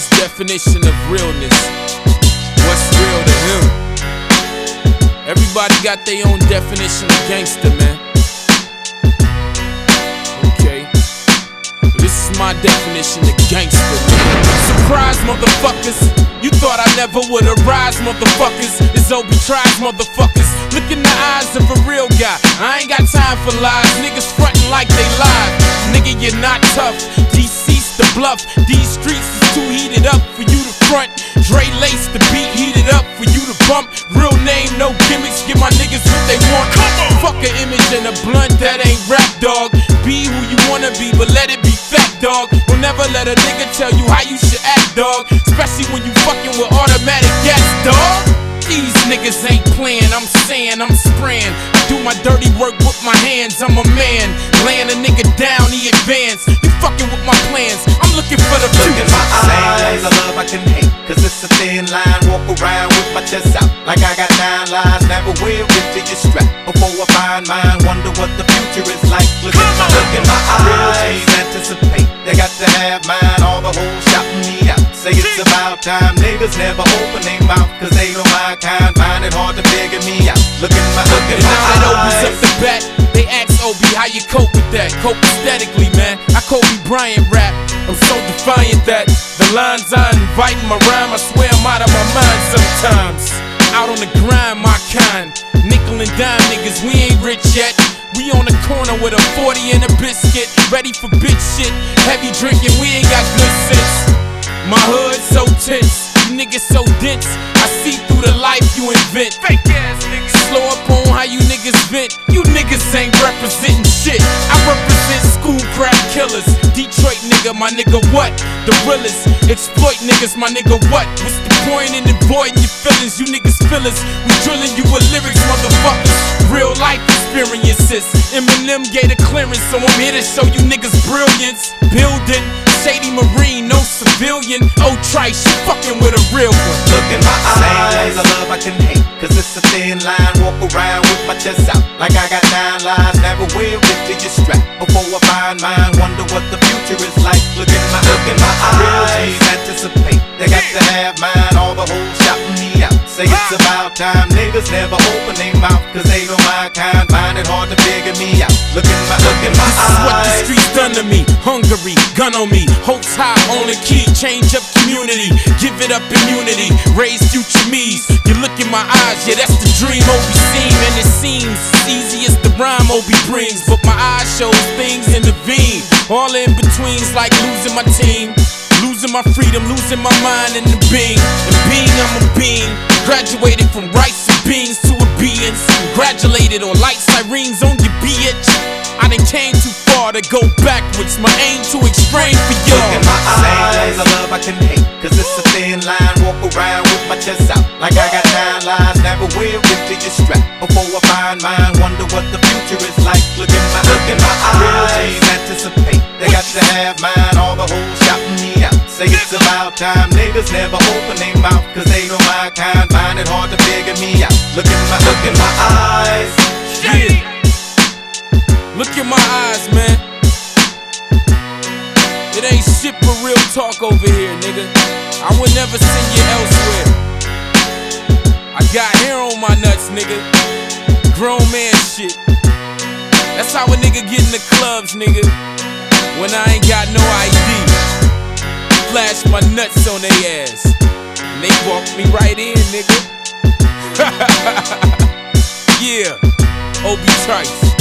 his definition of realness. What's real to him? Everybody got their own definition of gangster, man. Okay, this is my definition of gangster, man. Surprise, motherfuckers. You thought I never would arise, motherfuckers. It's Obi Trice, motherfuckers. Look in the eyes of a real guy. I ain't got time for lies. Niggas frontin' like they live. Nigga, you're not tough. DC's the bluff. These streets is too heated up for you to front. Dre lace the beat, heated up for you to bump. Real name, no gimmicks. Give my niggas what they want. Fuck an image and a blunt that ain't rap, dog. Be who you wanna be, but let it be fat, dog. Will never let a nigga tell you how you should act, dog. Especially when you fucking with automatic gas, dog. These niggas ain't playing, I'm saying, I'm spraying. I do my dirty work with my hands, I'm a man. Laying a nigga down, he advance. You fucking with my plans, I'm looking for the Look in my eyes, I love, I can hate. Cause it's a thin line, walk around with my chest out like I got 9 lives. Never will get to your strap before I find mine. Wonder what the future is like. Look in my eyes, anticipate. They got to have mine, all the hoes shouting me out. Say it's about time, niggas never open their mouth. Cause they know my kind, find it hard to figure me out. Look in my eyes. Now that opens up the back, they ask Obi how you cope with that. Cope aesthetically, man. I Kobe Bryant rap. I'm so defiant that the lines I invite in my rhyme, I swear I'm out of my mind sometimes. Out on the grind, my kind. Nickel and dime niggas, we ain't rich yet. We on the corner with a 40 and a biscuit, ready for bitch shit. Heavy drinking, we ain't got good sense. My hood so tense, you niggas so dense. I see through the life you invent. Fake ass niggas. Slow up on how you niggas vent. You niggas ain't representing shit. I represent school crap killers. Detroit nigga, my nigga what? The realest. Exploit niggas, my nigga what? What's the point in avoiding your feelings? You niggas fillers. We drilling you with lyrics, motherfuckers. Real life experiences. Eminem gave a clearance, so I'm here to show you niggas brilliance. Building Shady Marine, no civilian. Oh, Trice, you fucking with a real one. Look in my eyes, I love, I can hate. Cause it's a thin line, walk around with my chest out like I got 9 lives. Never will get to your strap before I find mine. Wonder what the future is like. Look in my eyes, anticipate. They got to have mine, all the hoes shouting me out. Say it's about time, niggas never open their mouth. Cause they know my kind, find it hard to figure me out. Look in my This is what the streets done to me. Hungary, gun on me, hopes high on the key. Change up community, give it up immunity. Raise future me's. You look in my eyes, yeah, that's the dream Obi seen. And it seems easy as the rhyme Obi brings, but my eyes shows things intervene. All in betweens like losing my team, losing my freedom, losing my mind in the being. And being, I'm a being. Graduated from rice and beans to obedience. Congratulated on light sirens on your bitch. I done came too far to go backwards. My aim to explain for y'all. Look in my eyes, I love, I can hate. Cause it's a thin line, walk around with my chest out like I got 9 lives. Never will get to your strap before I find mine. Wonder what the future is like. Look in my eyes, anticipate. They got to have mine, all the hoes shouting me out. Say it's about time, niggas never open their mouth. Cause they know my kind, find it hard to figure me out. Look in my eyes. Yeah. Look in my eyes, man. It ain't shit but real talk over here, nigga. I would never send you elsewhere. I got hair on my nuts, nigga. Grown man shit. That's how a nigga get in the clubs, nigga. When I ain't got no ID. Flash my nuts on their ass. And they walk me right in, nigga. Yeah, Obi Trice.